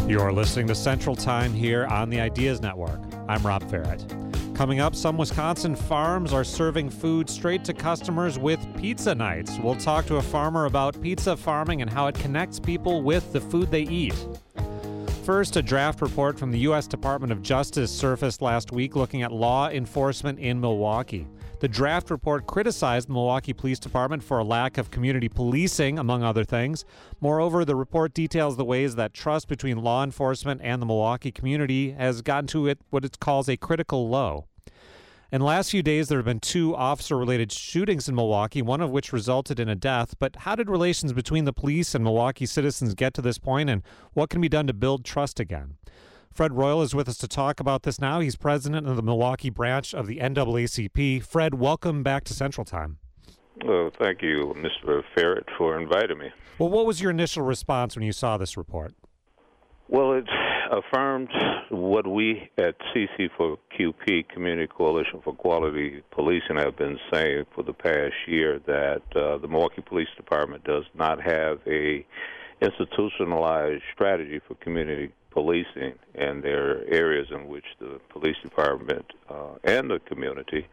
You're listening to Central Time here on the Ideas Network. I'm Rob Ferret. Coming up, some Wisconsin farms are serving food straight to customers with pizza nights. We'll talk to a farmer about pizza farming and how it connects people with the food they eat. First, a draft report from the U.S. Department of Justice surfaced last week looking at law enforcement in Milwaukee. The draft report criticized the Milwaukee Police Department for a lack of community policing, among other things. Moreover, the report details the ways that trust between law enforcement and the Milwaukee community has gotten to what it calls a critical low. In the last few days, there have been 2 officer-related shootings in Milwaukee, one of which resulted in a death. But how did relations between the police and Milwaukee citizens get to this point, and what can be done to build trust again? Fred Royal is with us to talk about this now. He's president of the Milwaukee branch of the NAACP. Fred, welcome back to Central Time. Well, thank you, Mr. Ferret, for inviting me. Well, what was your initial response when you saw this report? Well, it affirmed what we at CC4QP, Community Coalition for Quality Policing, have been saying for the past year, that the Milwaukee Police Department does not have a institutionalized strategy for community policing, and there are areas in which the police department and the community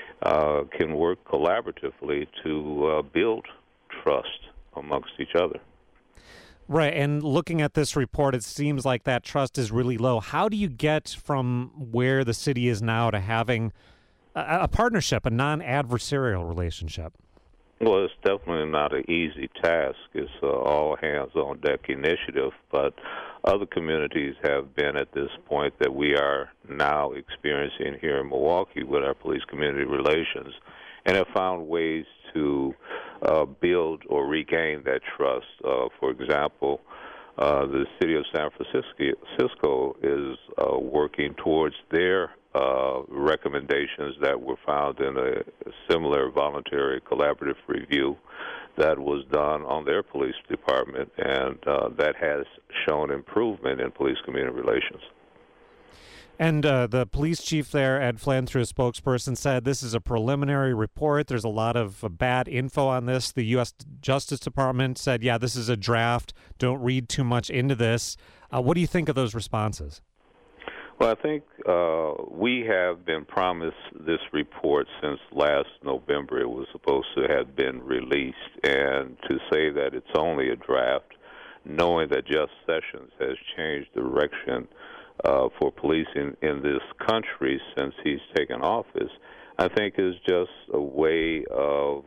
can work collaboratively to build trust amongst each other. Right, and looking at this report, it seems like that trust is really low. How do you get from where the city is now to having a partnership, a non-adversarial relationship? Well, it's definitely not an easy task. It's all hands-on-deck initiative, but other communities have been at this point that we are now experiencing here in Milwaukee with our police-community relations, and have found ways to build or regain that trust. For example, the city of San Francisco is working towards their recommendations that were found in a similar voluntary collaborative review that was done on their police department, and that has shown improvement in police-community relations. And the police chief there, Ed Flynn, through a spokesperson, said this is a preliminary report. There's a lot of bad info on this. The U.S. Justice Department said, yeah, this is a draft. Don't read too much into this. What do you think of those responses? Well, I think we have been promised this report since last November. It was supposed to have been released, and to say that it's only a draft, knowing that Jeff Sessions has changed direction for policing in this country since he's taken office, I think is just a way of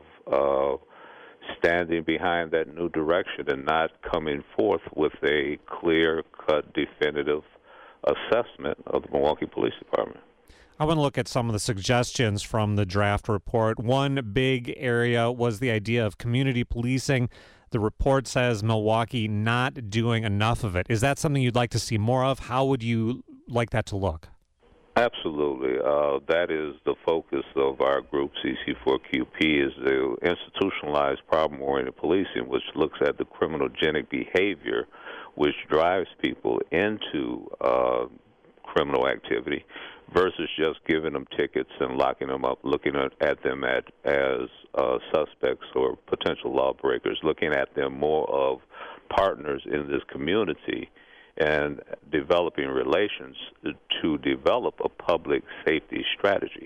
standing behind that new direction and not coming forth with a clear-cut, definitive assessment of the Milwaukee Police Department. I want to look at some of the suggestions from the draft report. One big area was the idea of community policing. The report says Milwaukee not doing enough of it. Is that something you'd like to see more of? How would you like that to look? Absolutely. That is the focus of our group, CC4QP, is the institutionalized problem-oriented policing, which looks at the criminogenic behavior which drives people into criminal activity versus just giving them tickets and locking them up, looking at them as suspects or potential lawbreakers, looking at them more of partners in this community and developing relations to develop a public safety strategy.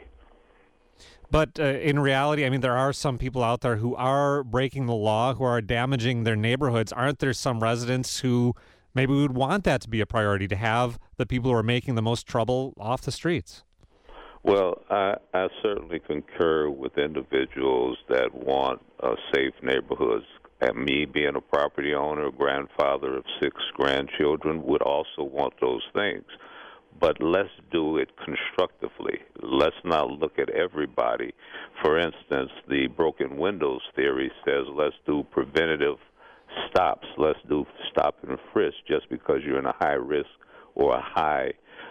But in reality, I mean, there are some people out there who are breaking the law, who are damaging their neighborhoods. Aren't there some residents who maybe would want that to be a priority, to have the people who are making the most trouble off the streets? Well, I certainly concur with individuals that want safe neighborhoods. And me being a property owner, grandfather of 6 grandchildren, would also want those things. But let's do it constructively. Let's not look at everybody. For instance, the broken windows theory says let's do preventative stops. Let's do stop and frisk just because you're in a high risk or a high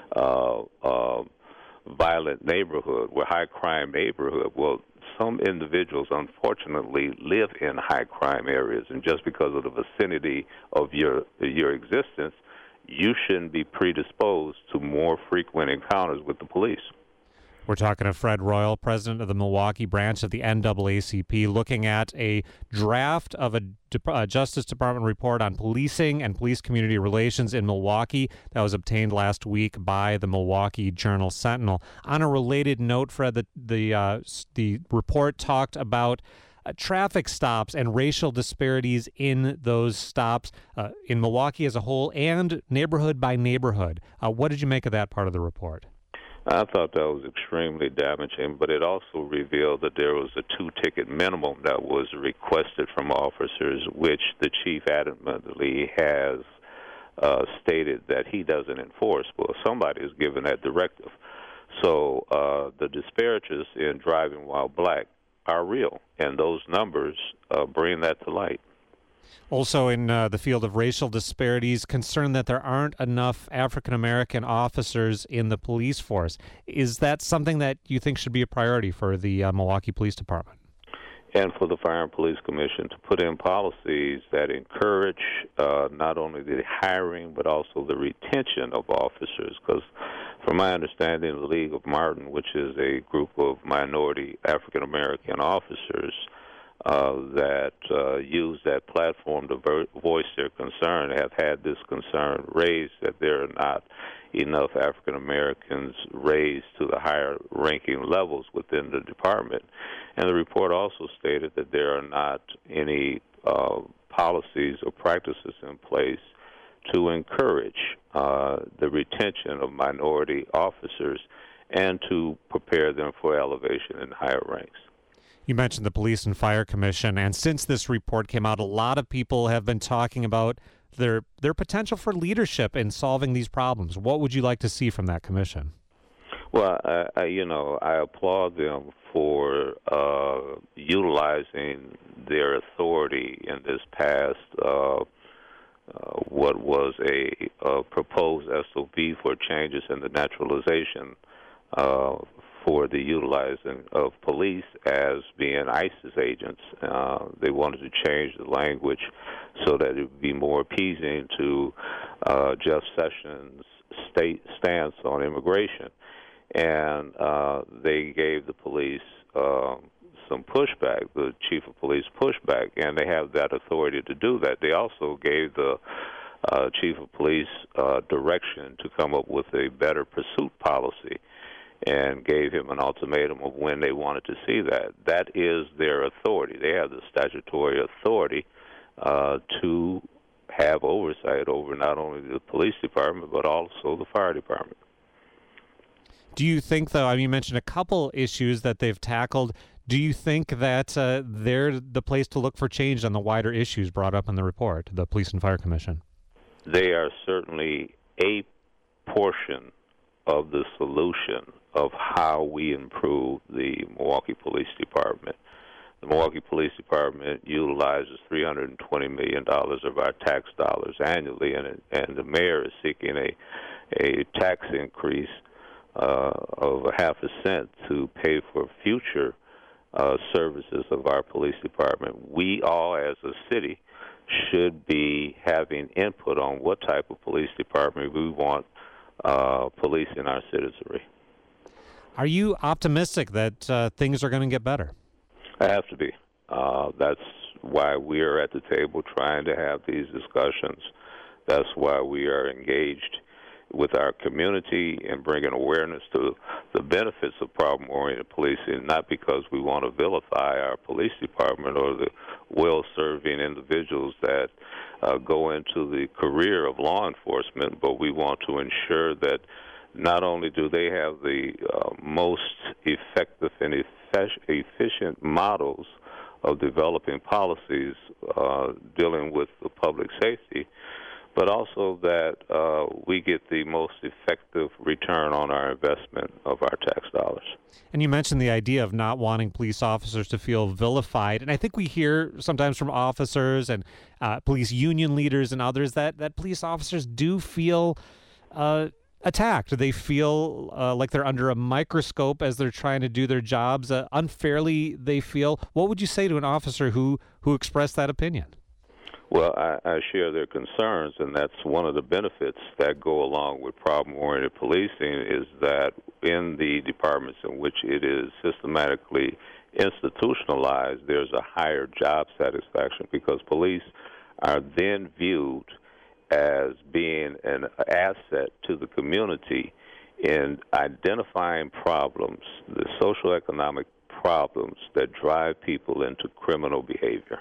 violent neighborhood or high crime neighborhood. Well, some individuals, unfortunately, live in high crime areas, and just because of the vicinity of your existence, you shouldn't be predisposed to more frequent encounters with the police. We're talking to Fred Royal, president of the Milwaukee branch of the NAACP, looking at a draft of a Justice Department report on policing and police community relations in Milwaukee that was obtained last week by the Milwaukee Journal-Sentinel. On a related note, Fred, the report talked about traffic stops and racial disparities in those stops in Milwaukee as a whole and neighborhood by neighborhood. What did you make of that part of the report? I thought that was extremely damaging, but it also revealed that there was a 2-ticket minimum that was requested from officers, which the chief adamantly has stated that he doesn't enforce. Well, somebody is given that directive. So the disparities in driving while black are real, and those numbers bring that to light. Also in the field of racial disparities, concerned that there aren't enough African-American officers in the police force. Is that something that you think should be a priority for the Milwaukee Police Department? And for the Fire and Police Commission to put in policies that encourage not only the hiring but also the retention of officers, because from my understanding, the League of Martin, which is a group of minority African-American officers, that use that platform to voice their concern, have had this concern raised that there are not enough African Americans raised to the higher ranking levels within the department. And the report also stated that there are not any policies or practices in place to encourage the retention of minority officers and to prepare them for elevation in higher ranks. You mentioned the Police and Fire Commission, and since this report came out, a lot of people have been talking about their potential for leadership in solving these problems. What would you like to see from that commission? Well, I applaud them for utilizing their authority in this past what was a proposed SOP for changes in the naturalization for the utilizing of police as being ISIS agents. They wanted to change the language so that it would be more appeasing to Jeff Sessions' state stance on immigration. And they gave the police some pushback, the chief of police pushback, and they have that authority to do that. They also gave the chief of police direction to come up with a better pursuit policy and gave him an ultimatum of when they wanted to see that. That is their authority. They have the statutory authority to have oversight over not only the police department but also the fire department. Do you think, though, you mentioned a couple issues that they've tackled. Do you think that they're the place to look for change on the wider issues brought up in the report, the Police and Fire Commission? They are certainly a portion of the solution of how we improve the Milwaukee Police Department. The Milwaukee Police Department utilizes $320 million of our tax dollars annually, and the mayor is seeking a tax increase of 0.5 cent to pay for future services of our police department. We all, as a city, should be having input on what type of police department we want policing our citizenry. Are you optimistic that things are going to get better? I have to be. That's why we are at the table trying to have these discussions. That's why we are engaged with our community and bringing awareness to the benefits of problem-oriented policing, not because we want to vilify our police department or the well-serving individuals that go into the career of law enforcement, but we want to ensure that not only do they have the most effective and efficient models of developing policies dealing with the public safety, but also that we get the most effective return on our investment of our tax dollars. And you mentioned the idea of not wanting police officers to feel vilified. And I think we hear sometimes from officers and police union leaders and others that police officers do feel attacked. They feel like they're under a microscope as they're trying to do their jobs. Unfairly, they feel. What would you say to an officer who expressed that opinion? Well, I share their concerns, and that's one of the benefits that go along with problem-oriented policing is that in the departments in which it is systematically institutionalized, there's a higher job satisfaction because police are then viewed as being an asset to the community in identifying problems, the socioeconomic problems that drive people into criminal behavior.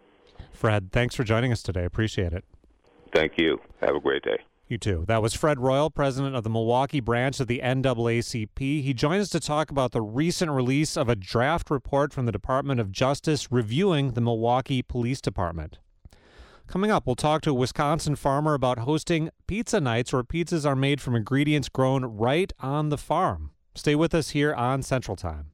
Fred, thanks for joining us today. Appreciate it. Thank you. Have a great day. You too. That was Fred Royal, president of the Milwaukee branch of the NAACP. He joins us to talk about the recent release of a draft report from the Department of Justice reviewing the Milwaukee Police Department. Coming up, we'll talk to a Wisconsin farmer about hosting pizza nights where pizzas are made from ingredients grown right on the farm. Stay with us here on Central Time.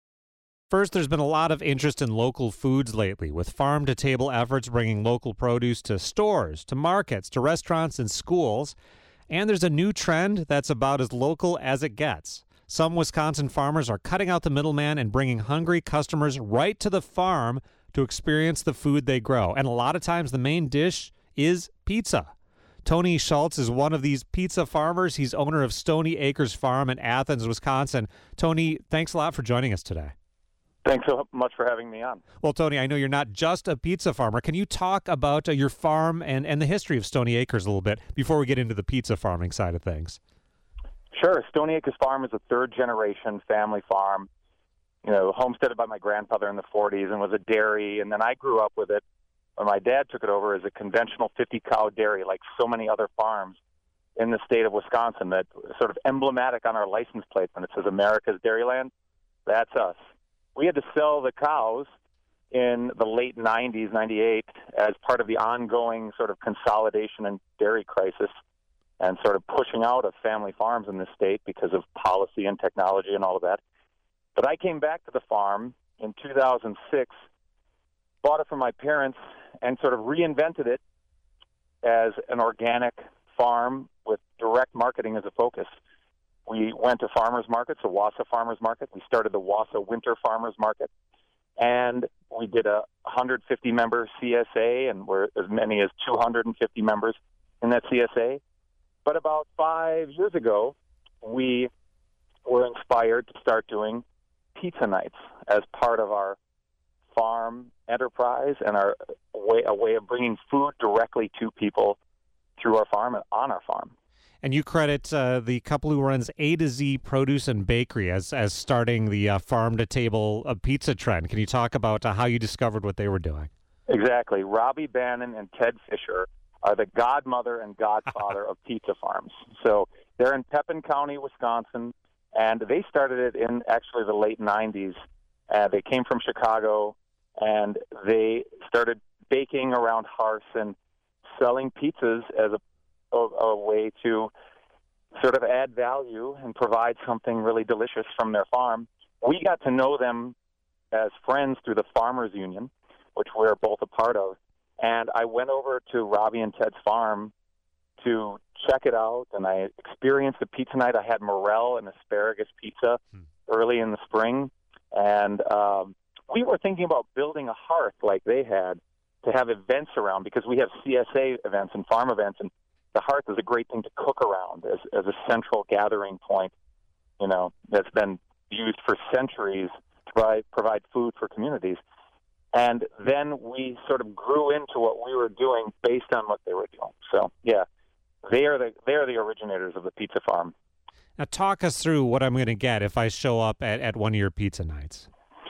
First, there's been a lot of interest in local foods lately, with farm-to-table efforts bringing local produce to stores, to markets, to restaurants and schools. And there's a new trend that's about as local as it gets. Some Wisconsin farmers are cutting out the middleman and bringing hungry customers right to the farm to experience the food they grow. And a lot of times the main dish is pizza. Tony Schultz is one of these pizza farmers. He's owner of Stony Acres Farm in Athens, Wisconsin. Tony, thanks a lot for joining us today. Thanks so much for having me on. Well, Tony, I know you're not just a pizza farmer. Can you talk about your farm and the history of Stony Acres a little bit before we get into the pizza farming side of things? Sure. Stony Acres Farm is a third-generation family farm, homesteaded by my grandfather in the 40s and was a dairy, and then I grew up with it when my dad took it over as a conventional 50-cow dairy, like so many other farms in the state of Wisconsin, that sort of emblematic on our license plate when it says America's Dairyland. That's us. We had to sell the cows in the late 90s, 98, as part of the ongoing sort of consolidation and dairy crisis and sort of pushing out of family farms in this state because of policy and technology and all of that. But I came back to the farm in 2006, bought it from my parents, and sort of reinvented it as an organic farm with direct marketing as a focus. We went to farmers markets, the Wausau Farmers Market. We started the Wausau Winter Farmers Market, and we did a 150-member CSA, and we're as many as 250 members in that CSA. But about 5 years ago, we were inspired to start doing pizza nights as part of our farm enterprise and a way of bringing food directly to people through our farm and on our farm. And you credit the couple who runs A to Z Produce and Bakery as starting the farm-to-table pizza trend. Can you talk about how you discovered what they were doing? Exactly. Robbie Bannon and Ted Fisher are the godmother and godfather of pizza farms. So they're in Pepin County, Wisconsin, and they started it in actually the late 90s. They came from Chicago, and they started baking around hearths and selling pizzas as a way to sort of add value and provide something really delicious from their farm. We got to know them as friends through the Farmers Union, which we're both a part of. And I went over to Robbie and Ted's farm to check it out, and I experienced the pizza night. I had morel and asparagus pizza early in the spring, and we were thinking about building a hearth like they had to have events around, because we have CSA events and farm events, and the hearth is a great thing to cook around as a central gathering point, that's been used for centuries to provide food for communities. And then we sort of grew into what we were doing based on what they were doing. So, yeah, they are the originators of the pizza farm. Now, talk us through what I'm going to get if I show up at one of your pizza nights.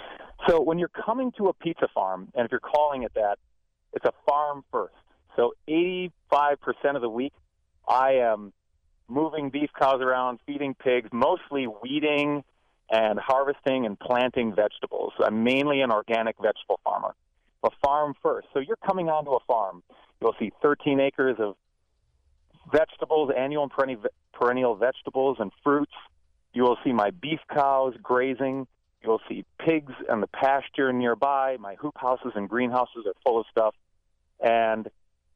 So when you're coming to a pizza farm, and if you're calling it that, it's a farm first. So 85% of the week, I am moving beef cows around, feeding pigs, mostly weeding and harvesting and planting vegetables. I'm mainly an organic vegetable farmer. A farm first. So you're coming onto a farm. You'll see 13 acres of vegetables, annual and perennial vegetables and fruits. You will see my beef cows grazing. You'll see pigs in the pasture nearby. My hoop houses and greenhouses are full of stuff. And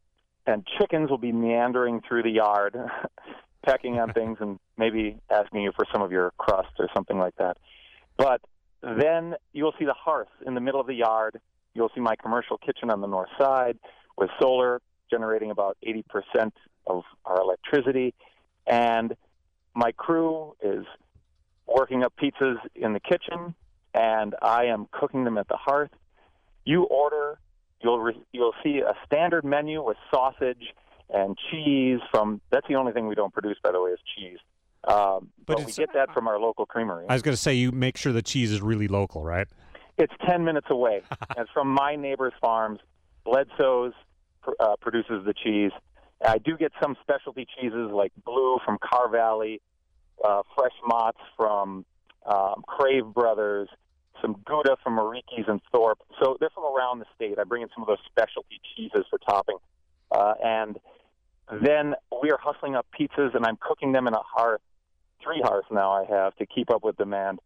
chickens will be meandering through the yard, pecking on things and maybe asking you for some of your crust or something like that. But then you'll see the hearth in the middle of the yard. You'll see my commercial kitchen on the north side with solar generating about 80% of our electricity. And my crew is working up pizzas in the kitchen, and I am cooking them at the hearth. You order, you'll see a standard menu with sausage and cheese that's the only thing we don't produce, by the way, is cheese. But we get that from our local creamery. I was going to say, you make sure the cheese is really local, right? It's 10 minutes away. And it's from my neighbor's farms. Bledsoe's produces the cheese. I do get some specialty cheeses like Blue from Car Valley, Fresh Mott's from Crave Brothers, some Gouda from Mariki's and Thorpe. So they're from around the state. I bring in some of those specialty cheeses for topping. And then we are hustling up pizzas, and I'm cooking them in a hearth, 3 hearths now I have to keep up with demand.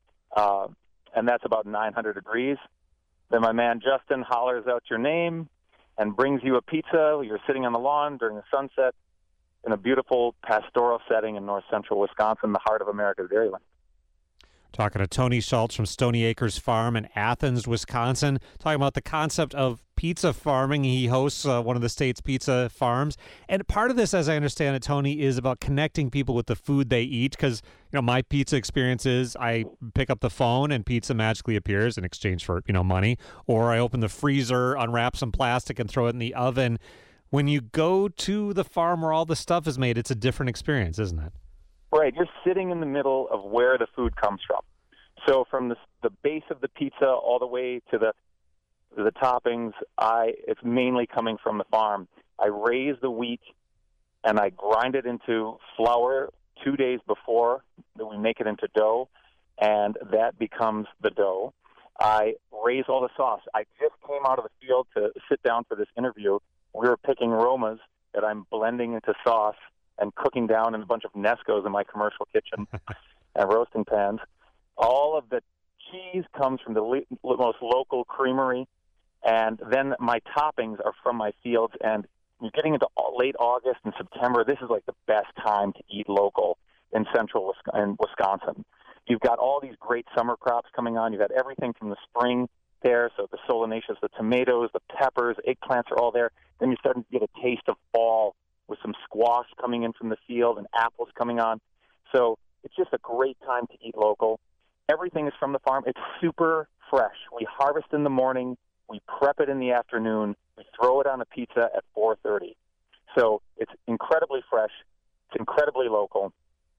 And that's about 900 degrees. Then my man Justin hollers out your name and brings you a pizza. You're sitting on the lawn during the sunset in a beautiful pastoral setting in north central Wisconsin, the heart of America's Dairyland. Talking to Tony Schultz from Stony Acres Farm in Athens, Wisconsin, talking about the concept of pizza farming. He hosts one of the state's pizza farms. And part of this, as I understand it, Tony, is about connecting people with the food they eat. Because, my pizza experience is I pick up the phone and pizza magically appears in exchange for, money. Or I open the freezer, unwrap some plastic, and throw it in the oven. When you go to the farm where all the stuff is made, it's a different experience, isn't it? Right. You're sitting in the middle of where the food comes from. So from the base of the pizza all the way to the toppings, it's mainly coming from the farm. I raise the wheat and I grind it into flour 2 days before that we make it into dough, and that becomes the dough. I raise all the sauce. I just came out of the field to sit down for this interview. We were picking Romas that I'm blending into sauce and cooking down in a bunch of Nescos in my commercial kitchen and roasting pans. All of the cheese comes from the most local creamery, and then my toppings are from my fields. And you're getting into late August and September. This is like the best time to eat local in central Wisconsin. You've got all these great summer crops coming on. You've got everything from the spring there, so the solanaceous, the tomatoes, the peppers, eggplants are all there. Then you're starting to get a taste of fall with some squash coming in from the field and apples coming on. So it's just a great time to eat local. Everything is from the farm. It's super fresh. We harvest in the morning. We prep it in the afternoon. We throw it on a pizza at 4:30. So it's incredibly fresh. It's incredibly local.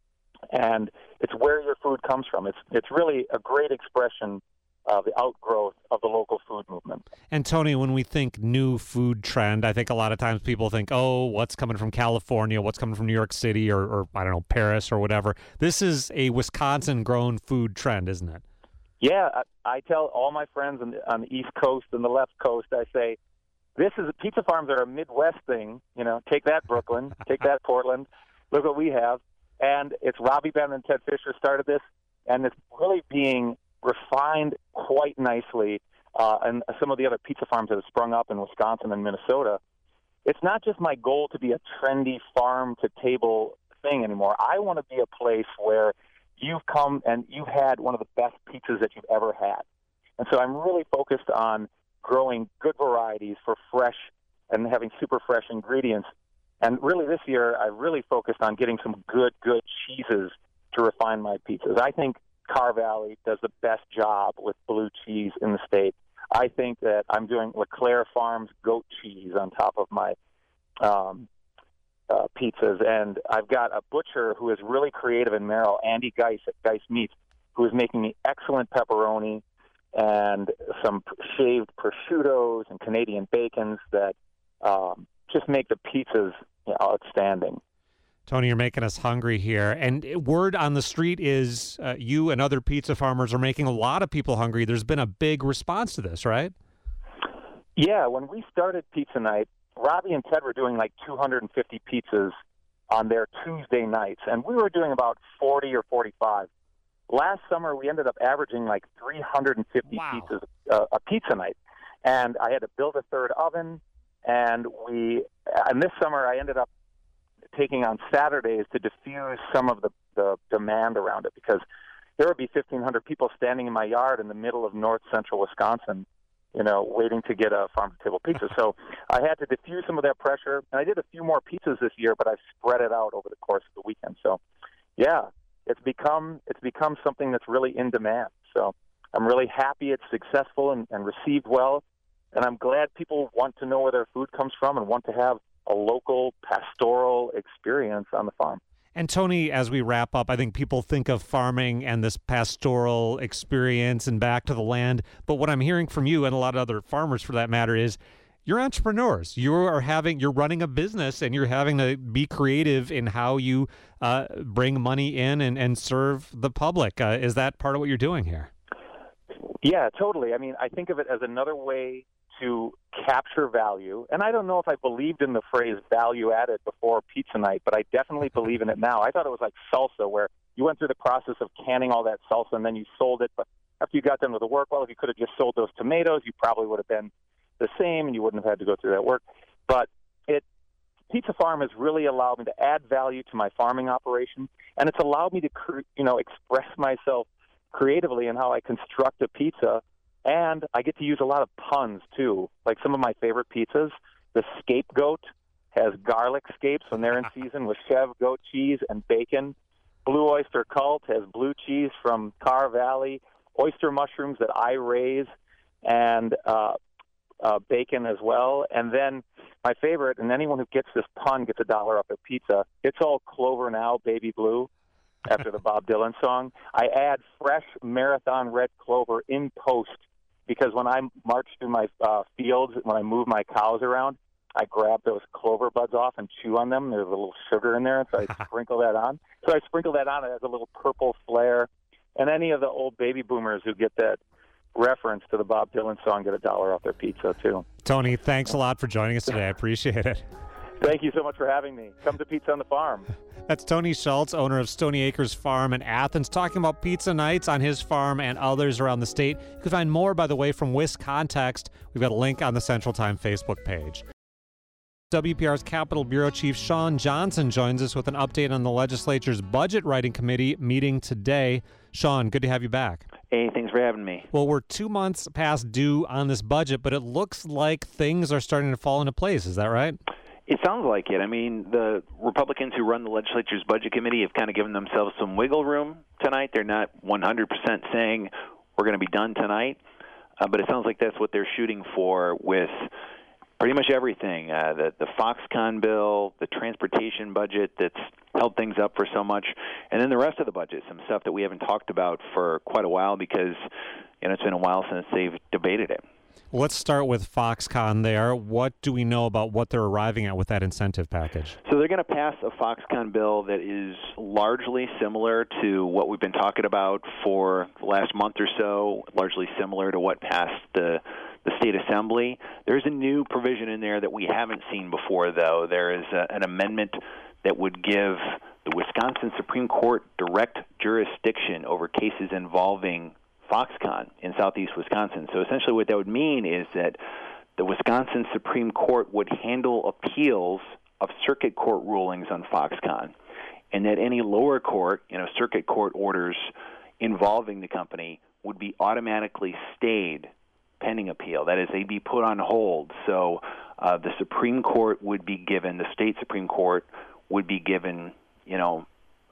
And it's where your food comes from. It's really a great expression of the outgrowth of the local food movement. And Tony, when we think new food trend, I think a lot of times people think, oh, what's coming from California, what's coming from New York City or I don't know, Paris or whatever. This is a Wisconsin-grown food trend, isn't it? Yeah, I tell all my friends on the East Coast and the left coast, I say, pizza farms are a Midwest thing. Take that, Brooklyn. Take that, Portland. Look what we have. And it's Robbie Bennett and Ted Fisher started this, and it's really being refined quite nicely, and some of the other pizza farms that have sprung up in Wisconsin and Minnesota. It's not just my goal to be a trendy farm-to-table thing anymore. I want to be a place where you've come and you've had one of the best pizzas that you've ever had. And so I'm really focused on growing good varieties for fresh and having super fresh ingredients. And really this year, I really focused on getting some good cheeses to refine my pizzas. I think Car Valley does the best job with blue cheese in the state. I think that I'm doing LeClaire Farms goat cheese on top of my pizzas. And I've got a butcher who is really creative in Merrill, Andy Geis at Geis Meats, who is making me excellent pepperoni and some shaved prosciuttos and Canadian bacons that just make the pizzas outstanding. Tony, you're making us hungry here. And word on the street is you and other pizza farmers are making a lot of people hungry. There's been a big response to this, right? Yeah, when we started Pizza Night, Robbie and Ted were doing like 250 pizzas on their Tuesday nights, and we were doing about 40 or 45. Last summer, we ended up averaging like 350 pizzas a pizza night. And I had to build a third oven, and this summer I ended up taking on Saturdays to diffuse some of the demand around it, because there would be 1,500 people standing in my yard in the middle of north central Wisconsin, waiting to get a farm-to-table pizza. So I had to diffuse some of that pressure, and I did a few more pizzas this year, but I've spread it out over the course of the weekend. So, yeah, it's become something that's really in demand. So I'm really happy it's successful and received well, and I'm glad people want to know where their food comes from and want to have a local pastoral experience on the farm. And Tony, as we wrap up, I think people think of farming and this pastoral experience and back to the land. But what I'm hearing from you and a lot of other farmers, for that matter, is you're entrepreneurs. You're running a business, and you're having to be creative in how you bring money in and serve the public. Is that part of what you're doing here? Yeah, totally. I mean, I think of it as another way to capture value. And I don't know if I believed in the phrase value added before pizza night, but I definitely believe in it now. I thought it was like salsa, where you went through the process of canning all that salsa and then you sold it. But after you got done with the work, well, if you could have just sold those tomatoes, you probably would have been the same and you wouldn't have had to go through that work. But Pizza Farm has really allowed me to add value to my farming operation, and it's allowed me to express myself creatively in how I construct a pizza. And I get to use a lot of puns, too. Like some of my favorite pizzas, the Scapegoat has garlic scapes when they're in season with Chev goat cheese and bacon. Blue Oyster Cult has blue cheese from Carr Valley, oyster mushrooms that I raise, and bacon as well. And then my favorite, and anyone who gets this pun gets $1 off their pizza, it's all Clover Now, Baby Blue, after the Bob Dylan song. I add fresh Marathon red clover in post, because when I march through my fields, when I move my cows around, I grab those clover buds off and chew on them. There's a little sugar in there, so I sprinkle that on. So I sprinkle that on. It has a little purple flair. And any of the old baby boomers who get that reference to the Bob Dylan song get $1 off their pizza, too. Tony, thanks a lot for joining us today. I appreciate it. Thank you so much for having me. Come to Pizza on the Farm. That's Tony Schultz, owner of Stony Acres Farm in Athens, talking about pizza nights on his farm and others around the state. You can find more, by the way, from WisContext. We've got a link on the Central Time Facebook page. WPR's Capitol Bureau Chief Sean Johnson joins us with an update on the legislature's budget writing committee meeting today. Sean, good to have you back. Hey, thanks for having me. Well, we're 2 months past due on this budget, but it looks like things are starting to fall into place. Is that right? It sounds like it. I mean, the Republicans who run the legislature's budget committee have kind of given themselves some wiggle room tonight. They're not 100% saying we're going to be done tonight, but it sounds like that's what they're shooting for with pretty much everything. The Foxconn bill, the transportation budget that's held things up for so much, and then the rest of the budget, some stuff that we haven't talked about for quite a while because it's been a while since they've debated it. Let's start with Foxconn there. What do we know about what they're arriving at with that incentive package? So they're going to pass a Foxconn bill that is largely similar to what we've been talking about for the last month or so, largely similar to what passed the state assembly. There's a new provision in there that we haven't seen before, though. There is an amendment that would give the Wisconsin Supreme Court direct jurisdiction over cases involving Foxconn in southeast Wisconsin. So essentially what that would mean is that the Wisconsin Supreme Court would handle appeals of circuit court rulings on Foxconn, and that any lower court, circuit court orders involving the company would be automatically stayed pending appeal. That is, they'd be put on hold. So the Supreme Court would be given, the state Supreme Court would be given, an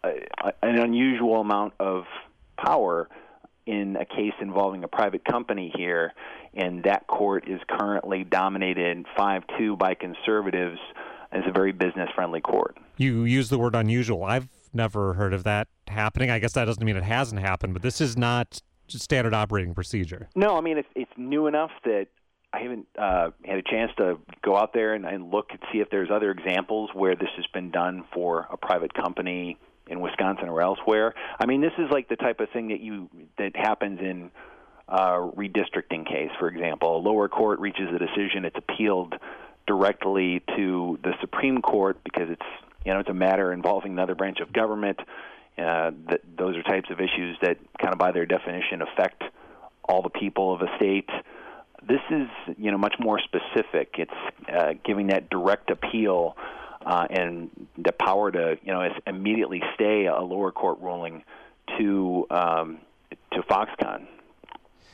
unusual amount of power in a case involving a private company here, and that court is currently dominated 5-2 by conservatives as a very business-friendly court. You use the word unusual. I've never heard of that happening. I guess that doesn't mean it hasn't happened, but this is not standard operating procedure. No, I mean, it's new enough that I haven't had a chance to go out there and look and see if there's other examples where this has been done for a private company in Wisconsin or elsewhere. I mean, this is like the type of thing that happens in a redistricting case, for example. A lower court reaches a decision, it's appealed directly to the Supreme Court because it's a matter involving another branch of government. Those are types of issues that kind of by their definition affect all the people of a state. This is much more specific. It's giving that direct appeal and the power to immediately stay a lower court ruling to Foxconn.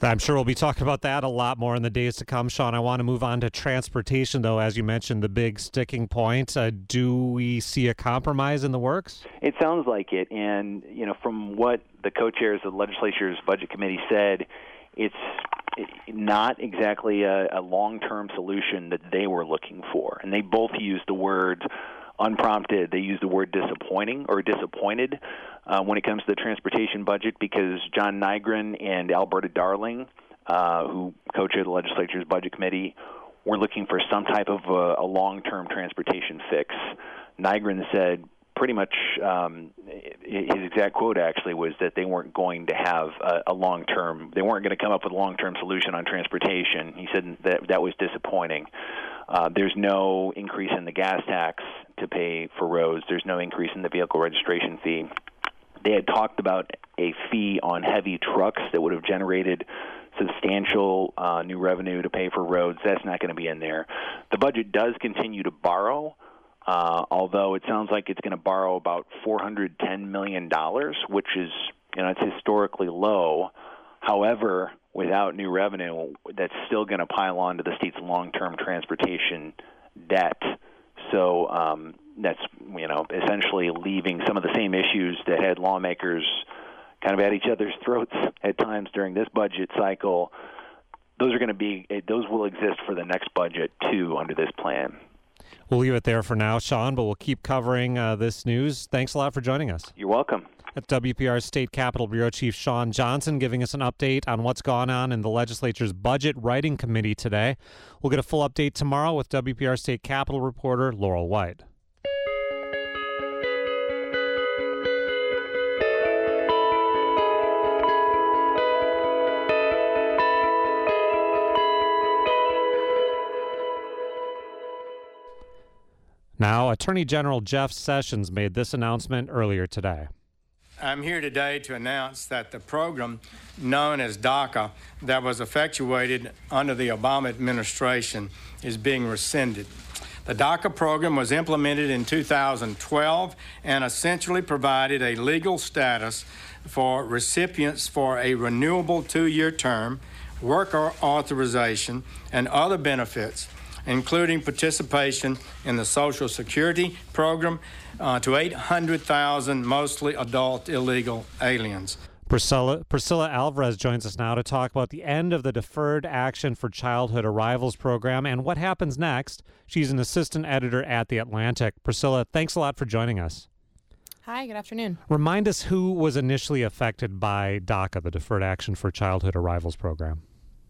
I'm sure we'll be talking about that a lot more in the days to come, Sean. I want to move on to transportation, though, as you mentioned, the big sticking point. Do we see a compromise in the works? It sounds like it, and from what the co-chairs of the legislature's budget committee said, it's not exactly a long-term solution that they were looking for. And they both used the word unprompted. They used the word disappointing or disappointed when it comes to the transportation budget, because John Nygren and Alberta Darling, who co-chaired the legislature's budget committee, were looking for some type of a long-term transportation fix. Nygren said pretty much, his exact quote actually was that they weren't going to have a long-term, they weren't going to come up with a long-term solution on transportation. He said that was disappointing. There's no increase in the gas tax to pay for roads. There's no increase in the vehicle registration fee. They had talked about a fee on heavy trucks that would have generated substantial new revenue to pay for roads. That's not going to be in there. The budget does continue to borrow, although it sounds like it's going to borrow about $410 million, which is, it's historically low. However, without new revenue, that's still going to pile on to the state's long-term transportation debt. So that's, essentially leaving some of the same issues that had lawmakers kind of at each other's throats at times during this budget cycle. Those will exist for the next budget, too, under this plan. We'll leave it there for now, Sean, but we'll keep covering this news. Thanks a lot for joining us. You're welcome. That's WPR's State Capitol Bureau Chief Shawn Johnson giving us an update on what's gone on in the legislature's Budget Writing Committee today. We'll get a full update tomorrow with WPR State Capitol reporter Laurel White. Now, Attorney General Jeff Sessions made this announcement earlier today. I'm here today to announce that the program known as DACA that was effectuated under the Obama administration is being rescinded. The DACA program was implemented in 2012 and essentially provided a legal status for recipients for a renewable 2-year term, work authorization, and other benefits, including participation in the Social Security program to 800,000 mostly adult illegal aliens. Priscilla Alvarez joins us now to talk about the end of the Deferred Action for Childhood Arrivals program and what happens next. She's an assistant editor at The Atlantic. Priscilla, thanks a lot for joining us. Hi, good afternoon. Remind us who was initially affected by DACA, the Deferred Action for Childhood Arrivals program.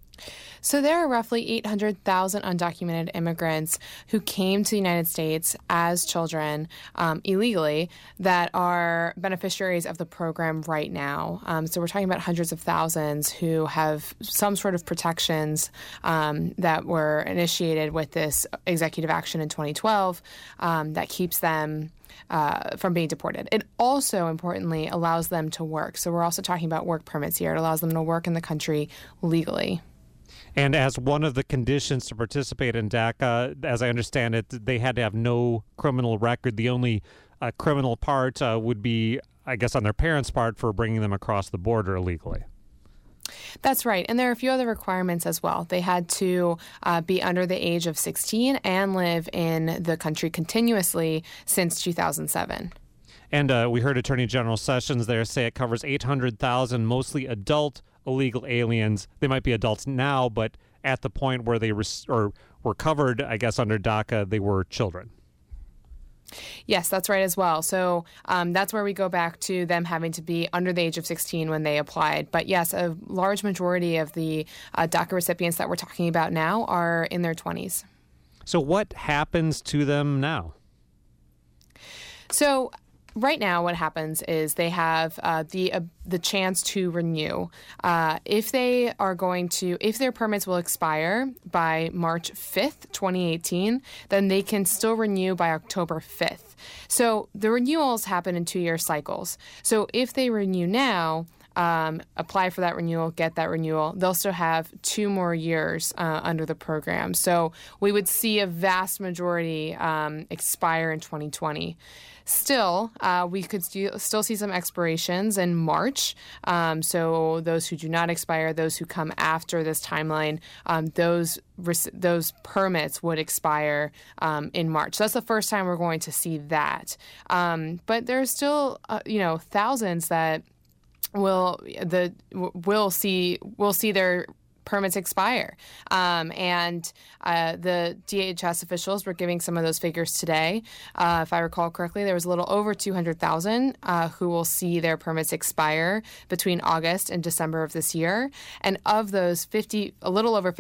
So there are roughly 800,000 undocumented immigrants who came to the United States as children illegally that are beneficiaries of the program right now. So we're talking about hundreds of thousands who have some sort of protections that were initiated with this executive action in 2012 that keeps them from being deported. It also, importantly, allows them to work. So we're also talking about work permits here. It allows them to work in the country legally. And as one of the conditions to participate in DACA, as I understand it, they had to have no criminal record. The only criminal part would be, I guess, on their parents' part for bringing them across the border illegally. That's right. And there are a few other requirements as well. They had to be under the age of 16 and live in the country continuously since 2007. And we heard Attorney General Sessions there say it covers 800,000 mostly adult illegal aliens. They might be adults now, but at the point where they were covered, I guess, under DACA, they were children. Yes, that's right as well. So that's where we go back to them having to be under the age of 16 when they applied. But yes, a large majority of the DACA recipients that we're talking about now are in their 20s. So what happens to them now? So right now, what happens is they have the chance to renew. If their permits will expire by March 5th, 2018, then they can still renew by October 5th. So the renewals happen in 2-year cycles. So if they renew now, apply for that renewal, get that renewal, they'll still have 2 more years under the program. So we would see a vast majority expire in 2020. Still, we could still see some expirations in March. So those who do not expire, those who come after this timeline, those permits would expire in March. So that's the first time we're going to see that. But there's still, thousands that will see their permits expire. And the DHS officials were giving some of those figures today. If I recall correctly, there was a little over 200,000 who will see their permits expire between August and December of this year. And of those, a little over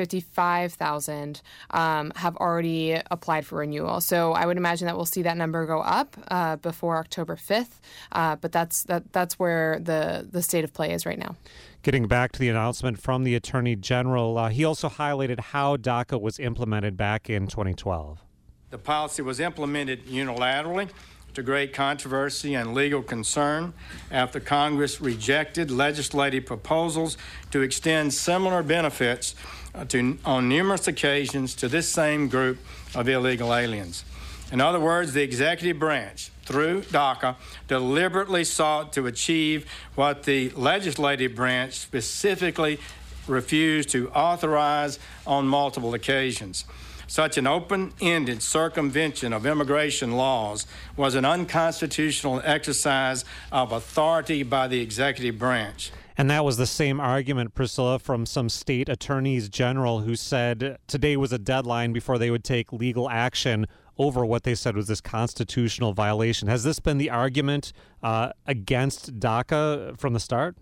55,000 have already applied for renewal. So I would imagine that we'll see that number go up before October 5th. But that's where the state of play is right now. Getting back to the announcement from the Attorney General, he also highlighted how DACA was implemented back in 2012. The policy was implemented unilaterally to great controversy and legal concern after Congress rejected legislative proposals to extend similar benefits on numerous occasions to this same group of illegal aliens. In other words, the executive branch, through DACA, deliberately sought to achieve what the legislative branch specifically refused to authorize on multiple occasions. Such an open-ended circumvention of immigration laws was an unconstitutional exercise of authority by the executive branch. And that was the same argument, Priscilla, from some state attorneys general who said today was a deadline before they would take legal action over what they said was this constitutional violation. Has this been the argument against DACA from the start?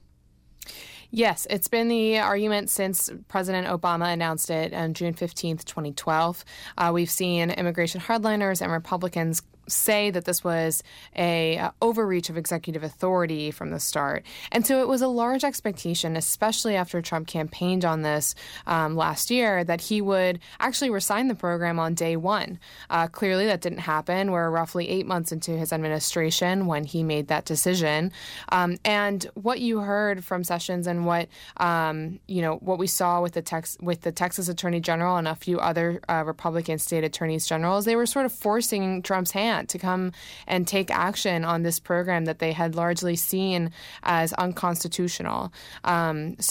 Yes, it's been the argument since President Obama announced it on June 15th, 2012. We've seen immigration hardliners and Republicans say that this was a overreach of executive authority from the start. And so it was a large expectation, especially after Trump campaigned on this last year, that he would actually resign the program on day one. Clearly, that didn't happen. We're roughly 8 months into his administration when he made that decision. And what you heard from Sessions and what we saw with the Texas Attorney General and a few other Republican state attorneys generals, they were sort of forcing Trump's hand to come and take action on this program that they had largely seen as unconstitutional. And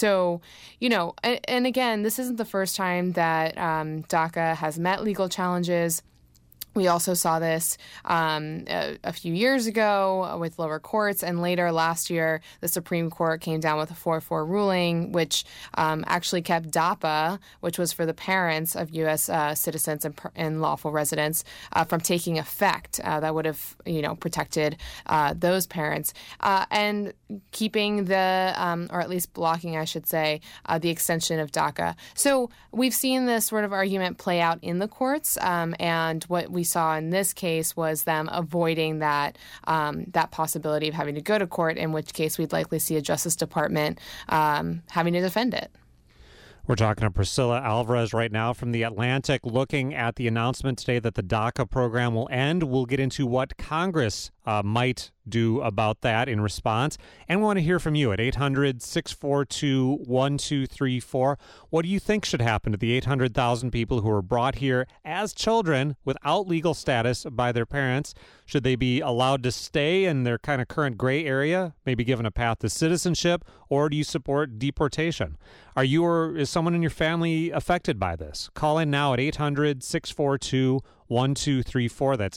again, this isn't the first time that DACA has met legal challenges. We also saw this a few years ago with lower courts, and later last year, the Supreme Court came down with a 4-4 ruling, which actually kept DAPA, which was for the parents of U.S. citizens and lawful residents, from taking effect. That would have, protected those parents and keeping or at least blocking, I should say, the extension of DACA. So we've seen this sort of argument play out in the courts, and what we saw in this case was them avoiding that possibility of having to go to court, in which case we'd likely see a Justice Department having to defend it. We're talking to Priscilla Alvarez right now from The Atlantic, looking at the announcement today that the DACA program will end. We'll get into what Congress might do about that in response. And we want to hear from you at 800-642-1234. What do you think should happen to the 800,000 people who were brought here as children without legal status by their parents? Should they be allowed to stay in their kind of current gray area, maybe given a path to citizenship, or do you support deportation? Are you or is someone in your family affected by this? Call in now at 800-642-1234. That's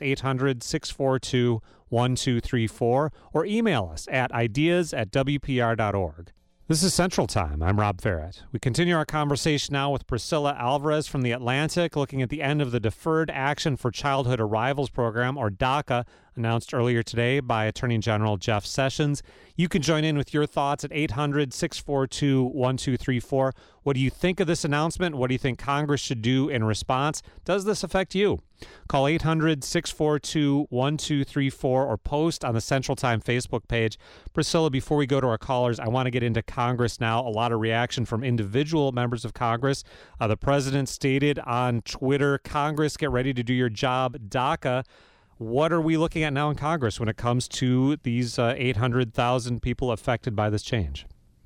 800-642-1234, or email us at ideas@wpr.org. This is Central Time. I'm Rob Ferret. We continue our conversation now with Priscilla Alvarez from The Atlantic, looking at the end of the Deferred Action for Childhood Arrivals program, or DACA, announced earlier today by Attorney General Jeff Sessions. You can join in with your thoughts at 800-642-1234. What do you think of this announcement? What do you think Congress should do in response? Does this affect you? Call 800-642-1234 or post on the Central Time Facebook page. Priscilla, before we go to our callers, I want to get into Congress now. A lot of reaction from individual members of Congress. The president stated on Twitter, Congress, get ready to do your job, DACA. What are we looking at now in Congress when it comes to these 800,000 people affected by this change?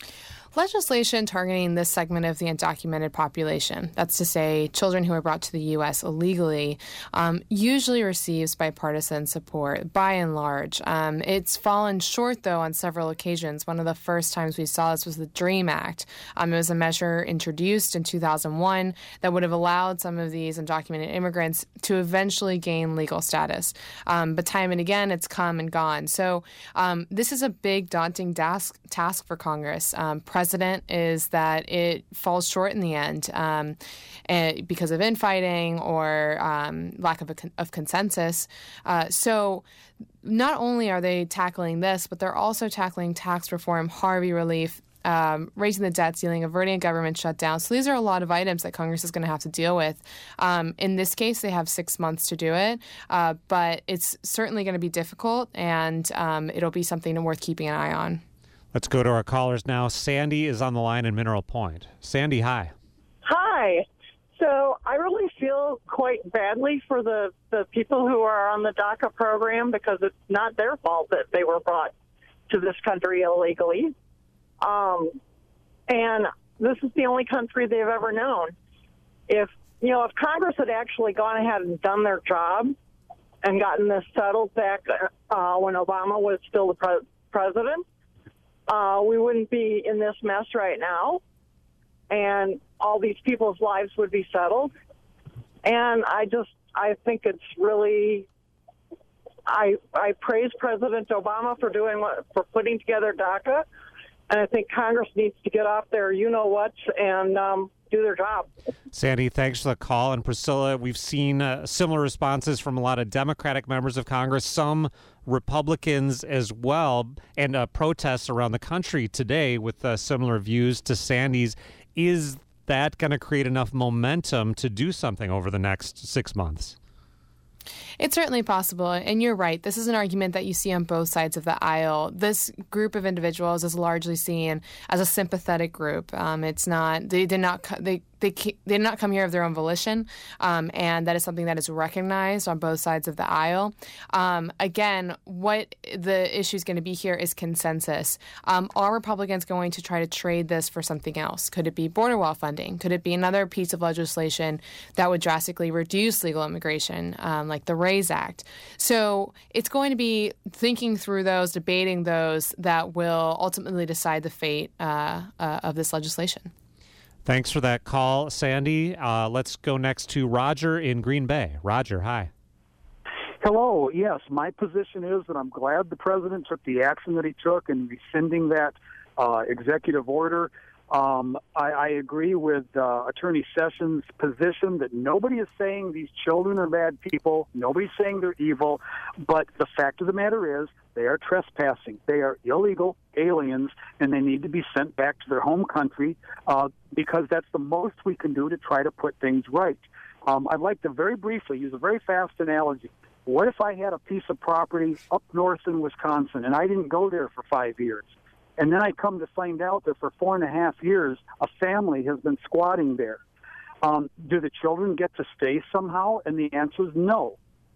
Legislation targeting this segment of the undocumented population, that's to say children who are brought to the U.S. illegally, usually receives bipartisan support by and large. It's fallen short, though, on several occasions. One of the first times we saw this was the DREAM Act. It was a measure introduced in 2001 that would have allowed some of these undocumented immigrants to eventually gain legal status. But time and again, it's come and gone. So this is a big, daunting task for Congress. Precedent is that it falls short in the end because of infighting or lack of consensus. So not only are they tackling this, but they're also tackling tax reform, Harvey relief, raising the debt ceiling, averting a government shutdown. So these are a lot of items that Congress is going to have to deal with. In this case, they have 6 months to do it, but it's certainly going to be difficult, and it'll be something worth keeping an eye on. Let's go to our callers now. Sandy is on the line in Mineral Point. Sandy, hi. Hi. So I really feel quite badly for the people who are on the DACA program because it's not their fault that they were brought to this country illegally. And this is the only country they've ever known. If Congress had actually gone ahead and done their job and gotten this settled back when Obama was still the president, we wouldn't be in this mess right now, and all these people's lives would be settled. And I think it's really, I praise President Obama for putting together DACA, and I think Congress needs to get off their you-know-whats and do their job. Sandy, thanks for the call. And Priscilla, we've seen similar responses from a lot of Democratic members of Congress, some Republicans as well, and protests around the country today with similar views to Sandy's. Is that going to create enough momentum to do something over the next 6 months? It's certainly possible, and you're right. This is an argument that you see on both sides of the aisle. This group of individuals is largely seen as a sympathetic group. It's not. They did not come here of their own volition, and that is something that is recognized on both sides of the aisle. Again, what the issue is going to be here is consensus. Are Republicans going to try to trade this for something else? Could it be border wall funding? Could it be another piece of legislation that would drastically reduce legal immigration, like the RAISE Act? So it's going to be thinking through those, debating those, that will ultimately decide the fate of this legislation. Thanks for that call, Sandy. Let's go next to Roger in Green Bay. Roger, hi. Hello. Yes, my position is that I'm glad the president took the action that he took in rescinding that executive order. I agree with Attorney Sessions' position that nobody is saying these children are bad people. Nobody's saying they're evil. But the fact of the matter is they are trespassing. They are illegal aliens, and they need to be sent back to their home country because that's the most we can do to try to put things right. I'd like to very briefly use a very fast analogy. What if I had a piece of property up north in Wisconsin, and I didn't go there for 5 years? And then I come to find out that for 4.5 years, a family has been squatting there. Do the children get to stay somehow? And the answer is no.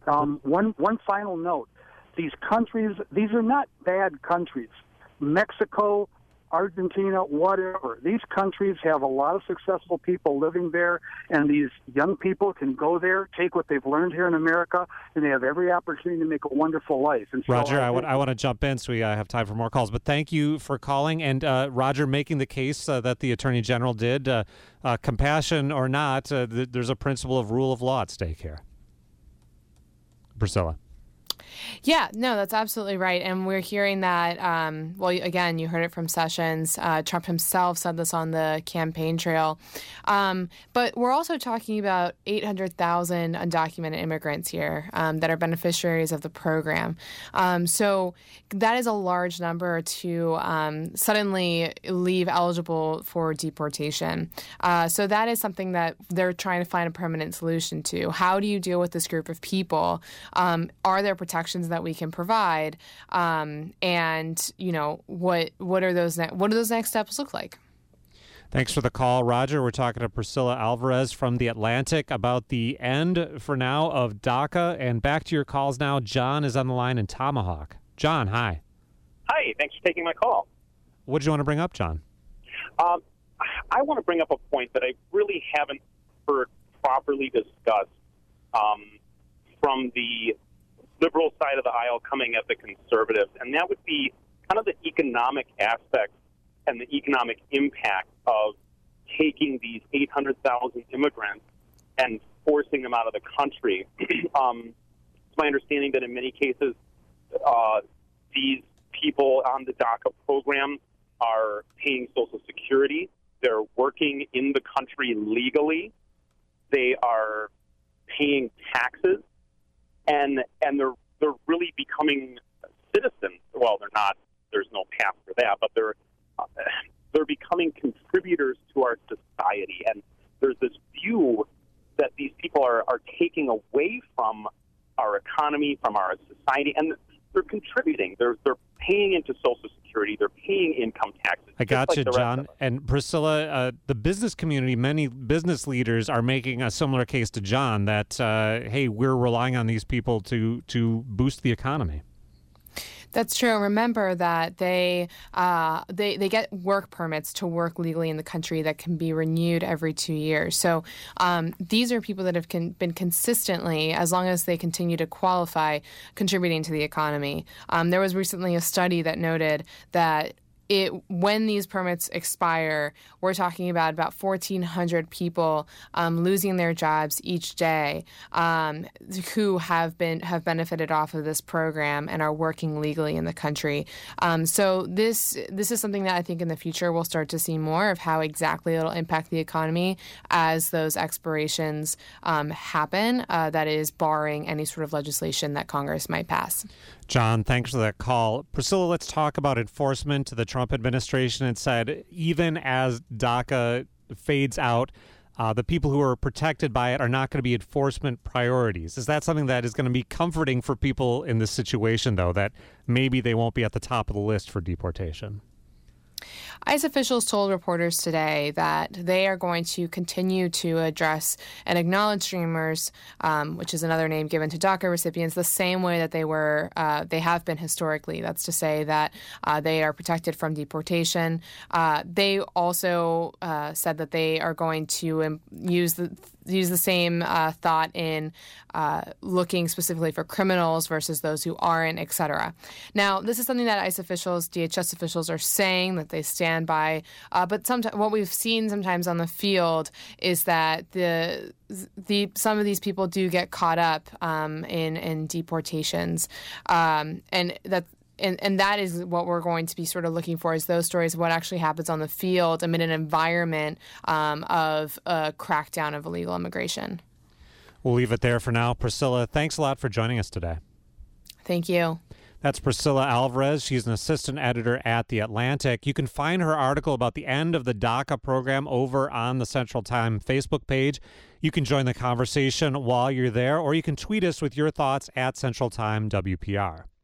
One final note. These countries, these are not bad countries. Mexico, Argentina, whatever. These countries have a lot of successful people living there, and these young people can go there, take what they've learned here in America, and they have every opportunity to make a wonderful life. And so Roger, I want to jump in so we have time for more calls, but thank you for calling. And Roger, making the case that the Attorney General did, compassion or not, there's a principle of rule of law at stake here. Priscilla. Yeah, no, that's absolutely right. And we're hearing that, well, again, you heard it from Sessions. Trump himself said this on the campaign trail. But we're also talking about 800,000 undocumented immigrants here that are beneficiaries of the program. So that is a large number to suddenly leave eligible for deportation. So that is something that they're trying to find a permanent solution to. How do you deal with this group of people? Are there protections that we can provide, and what do those next steps look like? Thanks for the call, Roger. We're talking to Priscilla Alvarez from The Atlantic about the end, for now, of DACA. And back to your calls now. John is on the line in Tomahawk. John, hi. Hi, thanks for taking my call. What did you want to bring up, John? I want to bring up a point that I really haven't heard properly discussed from the liberal side of the aisle coming at the conservatives, and that would be kind of the economic aspect and the economic impact of taking these 800,000 immigrants and forcing them out of the country. It's my understanding that in many cases, these people on the DACA program are paying Social Security. They're working in the country legally. They are paying taxes, and they're really becoming citizens. Well, they're not. There's no path for that, but they're becoming contributors to our society. And there's this view that these people are taking away from our economy, from our society, and they're contributing. They're paying into Social Security. They're paying income taxes. I got you, John. And Priscilla, the business community, many business leaders are making a similar case to John that, hey, we're relying on these people to boost the economy. That's true. Remember that they get work permits to work legally in the country that can be renewed every 2 years. So these are people that have been consistently, as long as they continue to qualify, contributing to the economy. There was recently a study that noted that when these permits expire, we're talking about 1,400 people losing their jobs each day who have benefited off of this program and are working legally in the country. So this is something that I think in the future we'll start to see more of how exactly it'll impact the economy as those expirations happen. That is barring any sort of legislation that Congress might pass. John, thanks for that call. Priscilla, let's talk about enforcement. The Trump administration had said even as DACA fades out, the people who are protected by it are not going to be enforcement priorities. Is that something that is going to be comforting for people in this situation, though, that maybe they won't be at the top of the list for deportation? ICE officials told reporters today that they are going to continue to address and acknowledge Dreamers, which is another name given to DACA recipients, the same way that they have been historically. That's to say that they are protected from deportation. They also said that they are going to use the same thought in looking specifically for criminals versus those who aren't, et cetera. Now, this is something that ICE officials, DHS officials are saying that they stand by. But what we've seen sometimes on the field is that some of these people do get caught up in deportations, and that is what we're going to be sort of looking for, is those stories of what actually happens on the field amid an environment of a crackdown of illegal immigration. We'll leave it there for now. Priscilla, thanks a lot for joining us today. Thank you. That's Priscilla Alvarez. She's an assistant editor at The Atlantic. You can find her article about the end of the DACA program over on the Central Time Facebook page. You can join the conversation while you're there, or you can tweet us with your thoughts at Central Time WPR.